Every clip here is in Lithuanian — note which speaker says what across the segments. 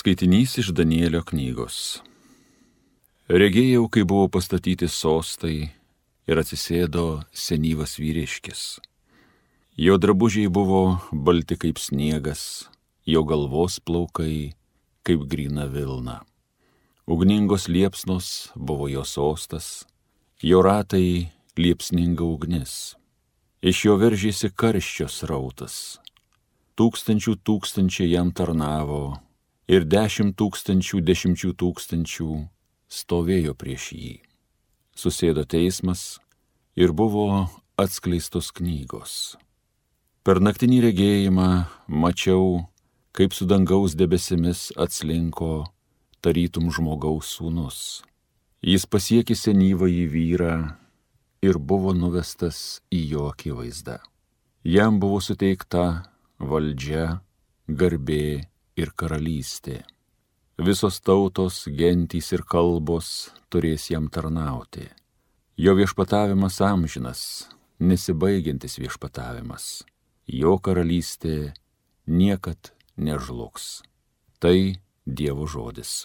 Speaker 1: Skaitinys iš Danielio knygos. Regėjau, kai buvo pastatyti sostai ir atsisėdo senyvas vyriškis. Jo drabužiai buvo balti kaip sniegas, jo galvos plaukai kaip gryna vilna. Ugningos liepsnos buvo jo sostas, jo ratai liepsninga ugnis. Iš jo veržėsi karščio srautas. Tūkstančiai jam tarnavo ir 10 tūkstančių stovėjo prieš jį. Susėdo teismas ir buvo atskleistos knygos. Per naktinį regėjimą mačiau, kaip su dangaus debesimis atslinko tarytum žmogaus sūnus. Jis pasiekė senyvąjį vyrą ir buvo nuvestas į jo akivaizdą. Jam buvo suteikta valdžia, garbė ir karalystė. Visos tautos, gentys ir kalbos turės jam tarnauti. Jo viešpatavimas amžinas, nesibaigiantis viešpatavimas. Jo karalystė niekad nežlugs. Tai Dievo žodis.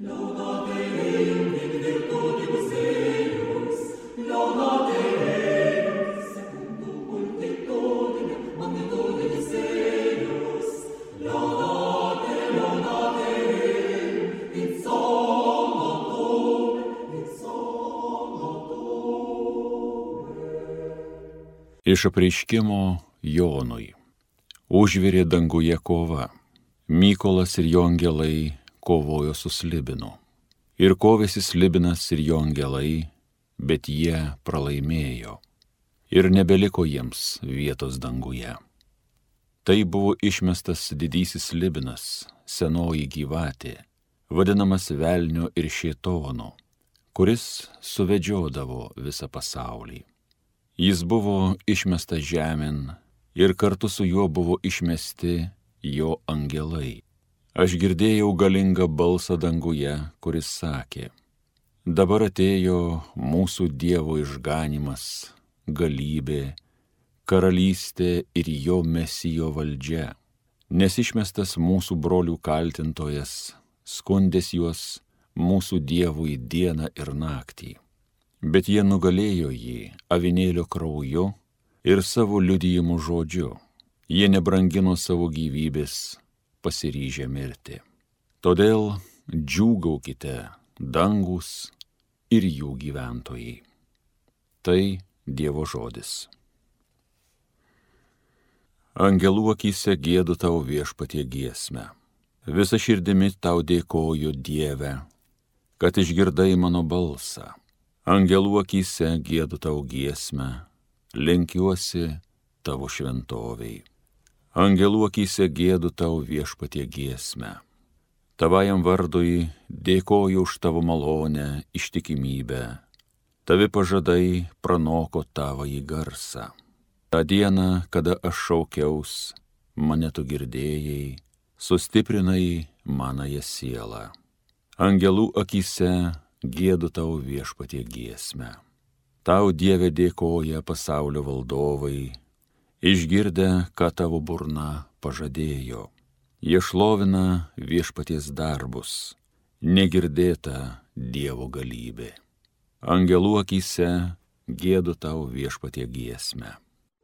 Speaker 1: Iš apreiškimo Jonui. Užvirė danguje kova. Mykolas ir jo angelai kovojo su Slibinu. Ir kovėsi Slibinas ir jo angelai, bet jie pralaimėjo. Ir nebeliko jiems vietos danguje. Tai buvo išmestas didysis Slibinas, senoji gyvatė, vadinamas velnio ir šėtono, kuris suvedžiodavo visą pasaulį. Jis buvo išmestas žemėn ir kartu su juo buvo išmesti jo angelai. Aš girdėjau galingą balsą danguje, kuris sakė: dabar atėjo mūsų Dievo išganymas, galybė, karalystė ir jo Mesijo valdžia, nes išmestas mūsų brolių kaltintojas, skundės juos mūsų Dievui dieną ir naktį. Bet jie nugalėjo jį avinėlio krauju ir savo liudijimų žodžiu. Jie nebrangino savo gyvybės, pasiryžę mirti. Todėl džiūgaukite, dangus ir jų gyventojai. Tai Dievo žodis. Angelų akyse giedu tau viešpatie giesmę. Visa širdimi tau dėkoju, Dieve, kad išgirdai mano balsą. Angelų akyse giedu tau giesmę, lenkiuosi tavo šventoviai. Angelų akyse giedu tau viešpatie giesmę. Tavajam vardui dėkoju už tavo malonę, ištikimybę. Tavi pažadai pranoko tavąjį garsą. Ta diena, kada aš šaukiaus, mane tu girdėjai, sustiprinai manąją sielą. Angelų akyse giedu tau viešpatie giesmę. Tau, Dieve, dėkoja pasaulio valdovai, išgirdę, ką tavo burna pažadėjo. Jie šlovina viešpaties darbus, negirdėta Dievo galybė. Angelų akyse giedu tau viešpatie giesmę.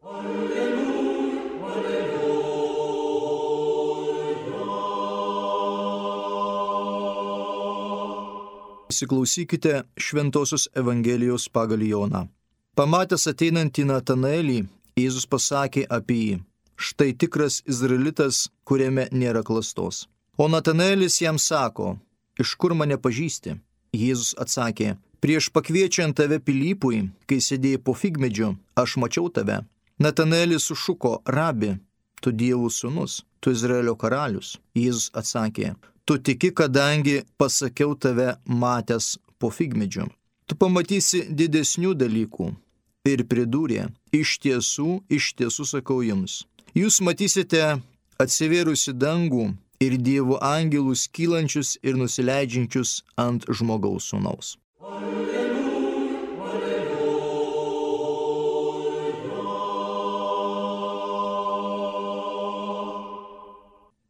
Speaker 2: Įsiklausykite Šventosios Evangelijos pagal Joną. Pamatęs ateinantį Natanaelį, Jėzus pasakė apie jį: štai tikras izraelitas, kuriame nėra klastos. O Natanaelis jam sako: iš kur mane pažįsti? Jėzus atsakė: prieš pakviečiant tave Pilypui, kai sėdėjai po figmedžiu, aš mačiau tave. Natanaelis sušuko: rabi, tu Dievo sūnus, tu Izraelio karalius. Jėzus atsakė: tu tiki, kadangi pasakiau tave matęs po figmedžiu. Tu pamatysi didesnių dalykų. Ir pridūrė: iš tiesų sakau jums. Jūs matysite atsivėrusi dangų ir Dievo angelus kylančius ir nusileidžiančius ant žmogaus sūnaus.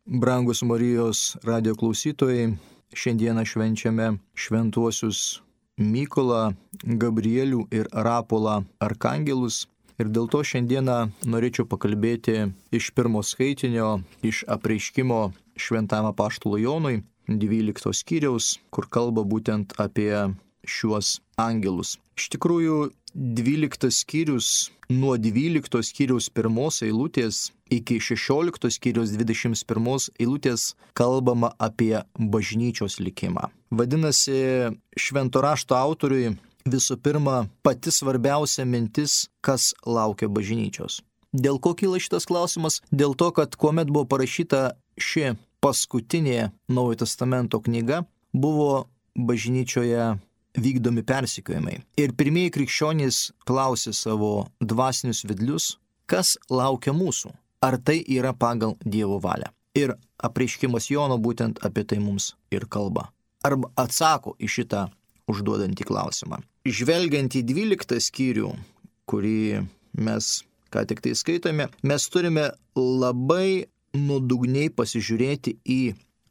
Speaker 2: Brangus Marijos radio klausytojai, šiandieną švenčiame šventuosius Mykolą, Gabrielių ir Rapolą arkangelus. Ir dėl to šiandieną norėčiau pakalbėti iš pirmo skaitinio, iš apreiškimo šventam apaštalui Jonui, 12 skyriaus, kur kalba būtent apie šiuos angelus. Iš tikrųjų, 12 skyrius nuo 12 skyriaus 1 eilutės iki 16 skyriaus 21 eilutės kalbama apie bažnyčios likimą. Vadinasi, švento rašto autoriui visų pirma pati svarbiausia mintis, kas laukia bažnyčios. Dėl ko kyla šitas klausimas? Dėl to, kad kuomet buvo parašyta ši paskutinė Naujojo testamento knyga, buvo bažnyčioje vykdomi persekiojimai. Ir pirmieji krikščionys klausė savo dvasinius vedlius, kas laukia mūsų, ar tai yra pagal Dievo valią. Ir apreiškimas Jono būtent apie tai mums ir kalba. Arba atsako į šitą užduodantį klausimą. Žvelgiant į 12 skyrių, kurį mes ką tik tai skaitome, mes turime labai nuodugniai pasižiūrėti į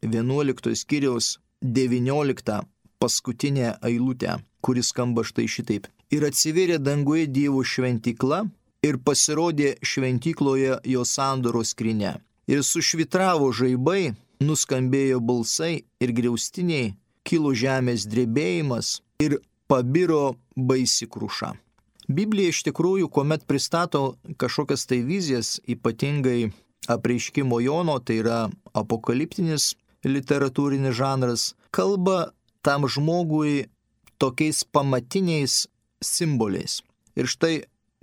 Speaker 2: 11 skyriaus 19 paskutinę eilutę, kuris skamba štai šitaip. Ir atsivėrė danguje Dievo šventykla ir pasirodė šventykloje jo sandoros skrynia. Ir sušvitravo žaibai, nuskambėjo balsai ir griaustiniai, kilo žemės drebėjimas ir pabiro baisi kruša. Biblija iš tikrųjų, kuomet pristato kažkokias tai vizijas, ypatingai apreiškimo Jono, tai yra apokaliptinis literatūrinis žanras, kalba tam žmogui tokiais pamatiniais simboliais. Ir štai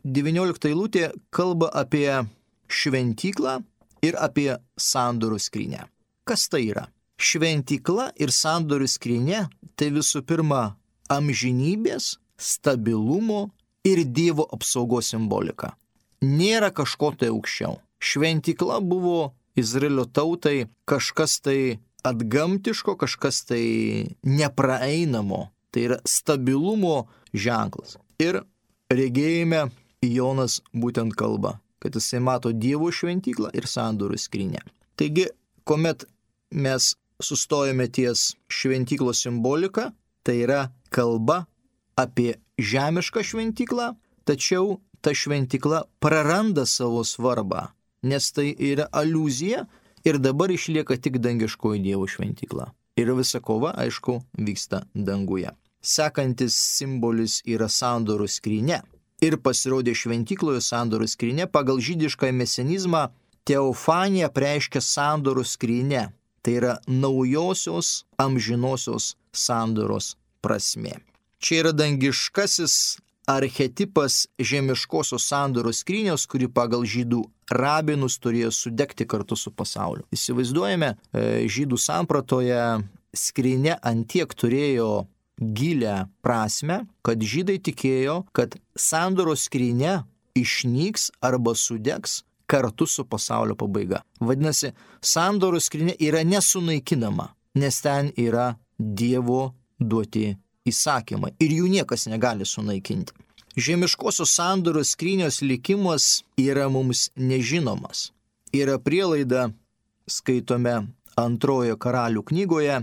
Speaker 2: 19 eilutė kalba apie šventyklą ir apie sandorų skrynią. Kas tai yra? Šventykla ir sandorų skrynia tai visų pirma amžinybės, stabilumo ir Dievo apsaugos simbolika. Nėra kažko tai aukščiau. Šventykla buvo Izraelio tautai kažkas tai atgamtiško, kažkas tai nepraeinamo. Tai yra stabilumo ženklas. Ir regėjime Jonas būtent kalba, kad jisai mato Dievo šventyklą ir sandorų skrynią. Taigi, kuomet mes sustojame ties šventyklos simbolika, tai yra kalba apie žemišką šventyklą, tačiau ta šventykla praranda savo svarbą, nes tai yra aliuzija ir dabar išlieka tik dangiškoji Dievo šventykla. Ir visa kova, aišku, vyksta danguje. Sekantis simbolis yra sandorų skrynia. Ir pasirodė šventykloje sandorų skrynia. Pagal žydišką mesenizmą teofanija reiškia sandorų skrynia. Tai yra naujosios, amžinosios sandoros prasmė. Čia yra dangiškasis archetipas žemiškosios sandoros skrynios, kuri pagal žydų rabinus turėjo sudegti kartu su pasauliu. Įsivaizduojame, žydų sampratoje skrynia antiek turėjo gilę prasme, kad žydai tikėjo, kad sandoros skrynia išnyks arba sudegs kartu su pasaulio pabaiga. Vadinasi, sandoros skrynia yra nesunaikinama, nes ten yra Dievo duoti įsakymai ir jų niekas negali sunaikinti. Žemiškosios sandoros skrynios likimas yra mums nežinomas. Yra prielaida, skaitome Antrojo karalių knygoje,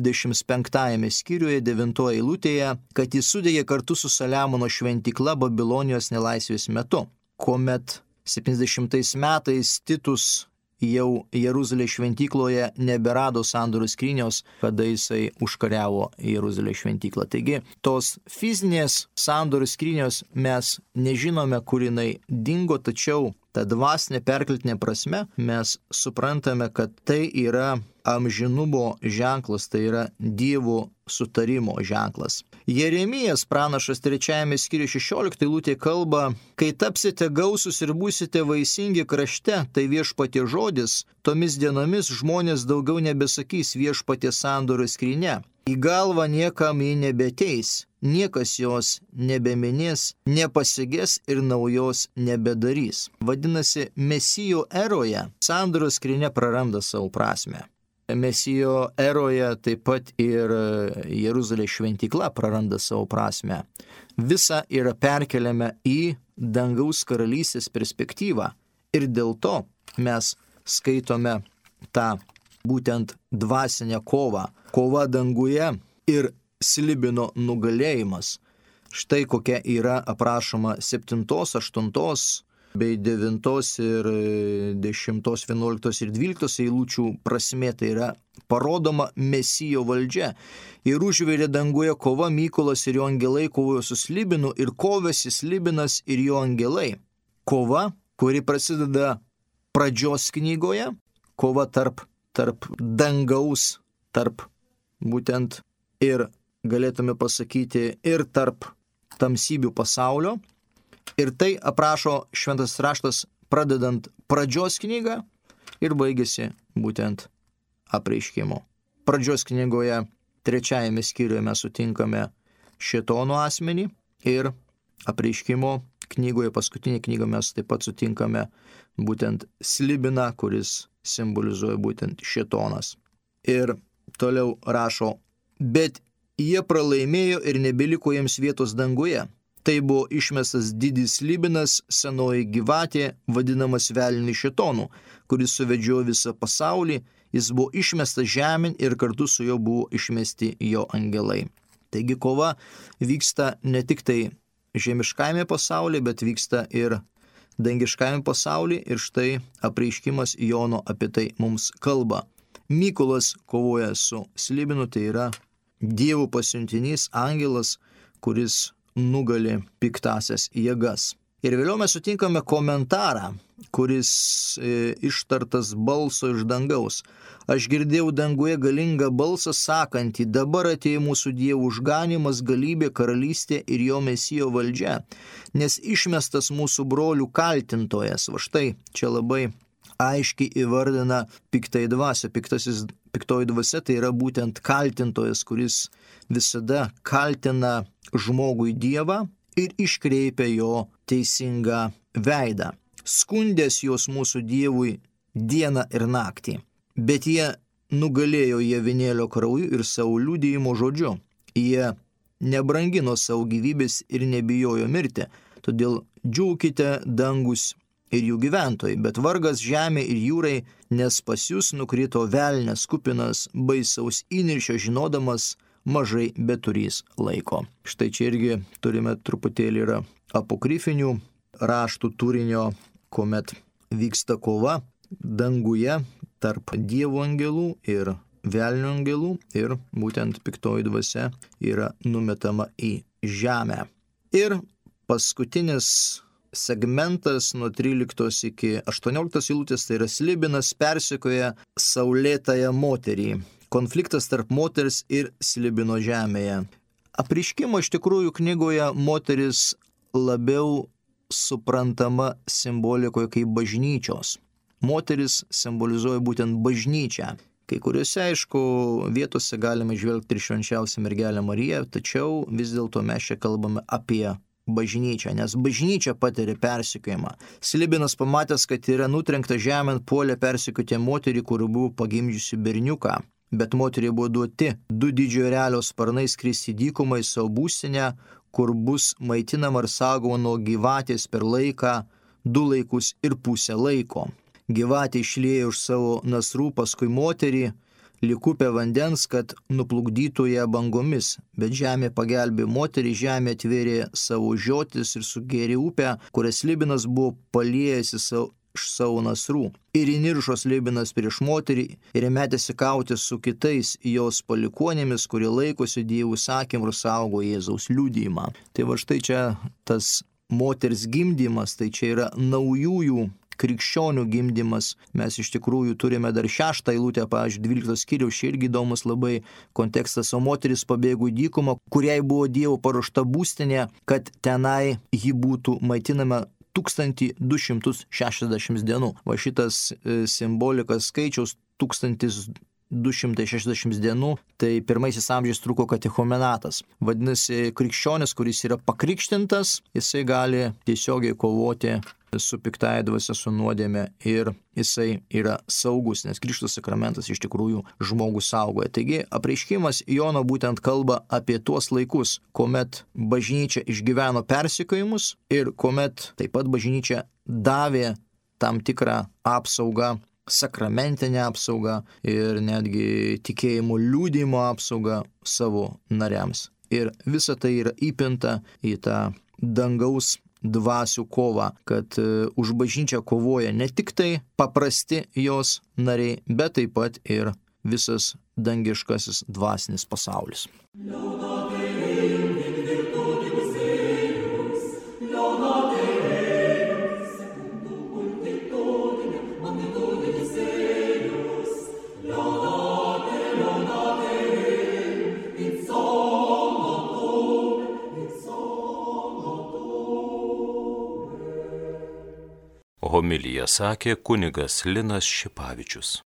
Speaker 2: 25 skyriuje, 9 eilutėje, kad jis sudegė kartu su Saliamono šventykla Babilonijos nelaisvės metu, kuomet 70 metais Titus jau Jeruzalės šventykloje neberado sandorų skrynios, kada jisai užkariavo Jeruzalės šventyklą. Taigi, tos fizinės sandorų skrynios mes nežinome, kur jinai dingo, tačiau ta dvasinė perkeltinė prasme mes suprantame, kad tai yra amžinumo ženklas, tai yra Dievo sutarimo ženklas. Jeremijas pranašas 3 skyriuje 16 eilutė kalba, kai tapsite gausūs ir būsite vaisingi krašte, tai viešpatie žodis, tomis dienomis žmonės daugiau nebesakys viešpatie sandorų skrynia. Į galvą niekam jį nebeteis, niekas jos nebeminės, nepasigės ir naujos nebedarys. Vadinasi, Mesijo eroje sandoros skrynia praranda savo prasmę. Mesijo eroje taip pat ir Jeruzalės šventykla praranda savo prasme. Visa yra perkeliama į dangaus karalystės perspektyvą ir dėl to mes skaitome tą būtent dvasinę kovą. Kova danguje ir slibino nugalėjimas. Štai kokia yra aprašoma 7, 8 bei 9 ir 10, 11 ir 12 eilučių prasmė. Tai yra parodoma Mesijo valdžia. Ir užvirė danguje kova, Mykolas ir jo angelai kovojo su slibinu ir kovėsi slibinas ir jo angelai. Kova, kuri prasideda pradžios knygoje, kova tarp dangaus, tarp būtent ir galėtume pasakyti ir tarp tamsybių pasaulio. Ir tai aprašo šventas raštas pradedant pradžios knygą ir baigėsi būtent apreiškimu. Pradžios knygoje 3 skyriuje mes sutinkame šėtono asmenį ir apreiškimo knygoje, paskutinė knyga, mes taip pat sutinkame būtent slibiną, kuris simbolizuoja būtent šėtonas. Ir toliau rašo, bet jie pralaimėjo ir nebeliko jiems vietos danguje. Tai buvo išmestas didis slibinas, senoji gyvatė, vadinamas velniu šėtonu, kuris suvedžiojo visą pasaulį. Jis buvo išmestas žemėn ir kartu su juo buvo išmesti jo angelai. Taigi kova vyksta ne tik tai žemiškajame pasaulyje, bet vyksta ir dangiškajame pasaulyje. Ir štai apreiškimas Jono apie tai mums kalba. Mykolas kovoja su slibinu, tai yra Dievo pasiuntinys, angelas, kuris nugali piktasias jėgas. Ir vėliau mes sutinkame komentarą, kuris ištartas balso iš dangaus. Aš girdėjau danguje galingą balsą sakantį, dabar atėjo mūsų Dievo užganimas, galybė, karalystė ir jo Mesijo valdžia, nes išmestas mūsų brolių kaltintojas. Va štai čia labai aiškiai įvardina piktai dvasia. Piktoji dvasia tai yra būtent kaltintojas, kuris visada kaltina žmogui Dievą ir iškreipia jo teisingą veidą. Skundės jos mūsų Dievui dieną ir naktį, bet jie nugalėjo jį avinėlio krauju ir savo liudijimo žodžiu. Jie nebrangino savo gyvybės ir nebijojo mirti, todėl džiūkite dangus ir jų gyventojai, bet vargas žemė ir jūrai, nes pas jūs nukrito velnias kupinas baisaus įniršio, žinodamas mažai beturys laiko. Štai čia irgi turime truputėlį yra apokrifinių raštų turinio, kuomet vyksta kova danguje tarp Dievo angelų ir velnio angelų ir būtent piktoji dvasia yra numetama į žemę. Ir paskutinis segmentas nuo 13 iki 18 eilutės, tai yra slibinas persekioja saulėtąją moterį. Konfliktas tarp moters ir slibino žemėje. Apreiškimo iš tikrųjų knygoje moteris labiau suprantama simbolikoje kaip bažnyčios. Moteris simbolizuoja būtent bažnyčią. Kai kuriuose, aišku, vietose galime žvelgti ir švenčiausią mergelę Mariją, tačiau vis dėlto mes čia kalbame apie bažnyčią, nes bažnyčia patiria persekiojimą. Slibinas pamatęs, kad yra nutrenkta žemėn, puolė persekioti moterį, kuri buvo pagimdžiusi berniuką. Bet moteriai buvo duoti 2 didžiojo erelio sparnai skristi dykumą į savo būstinę, kur bus maitinama ir saugoma nuo gyvatės per laiką, 2 laikus ir pusę laiko. Gyvatė išliejo už savo nasrų paskui moterį, lyg upė vandens, kad nuplukdytų ją bangomis, bet žemė pagelbė moterį, žemė atvėrė savo žiotis ir sugėrė upę, kurias slibinas buvo paliejęs iš savo nasrų. Ir įniršo slibinas prieš moterį ir metėsi kautis su kitais jos palikuonėmis, kurie laikosi Dievo įsakymų ir saugo Jėzaus liudijimą. Tai va štai čia tas moters gimdymas, tai čia yra naujųjų krikščionių gimdymas. Mes iš tikrųjų turime dar 6 eilutę, pavyzdžiui, 12 skyriaus, čia irgi įdomus labai kontekstas, o moteris pabėgo į dykumą, kuriai buvo Dievo paruošta būstinė, kad tenai ji būtų maitinama 1260 dienų. Va šitas simbolikas skaičiaus 1260 dienų, tai pirmaisiais amžiais truko katechumenatas. Vadinasi, krikščionis, kuris yra pakrikštintas, jisai gali tiesiogiai kovoti su piktaja dvasia, su nuodėme ir jisai yra saugus, nes Krikšto sakramentas iš tikrųjų žmogų saugoja. Taigi apreiškimas Jono būtent kalba apie tuos laikus, kuomet bažnyčia išgyveno persekiojimus ir kuomet taip pat bažnyčia davė tam tikrą apsaugą sakramentinę apsaugą ir netgi tikėjimo liudijimo apsaugą savo nariams. Ir visa tai yra įpinta į tą dangaus dvasių kovą, kad už bažnyčią kovoja ne tik tai paprasti jos nariai, bet taip pat ir visas dangiškasis dvasinis pasaulis.
Speaker 3: Homiliją sakė kunigas Linas Šipavičius.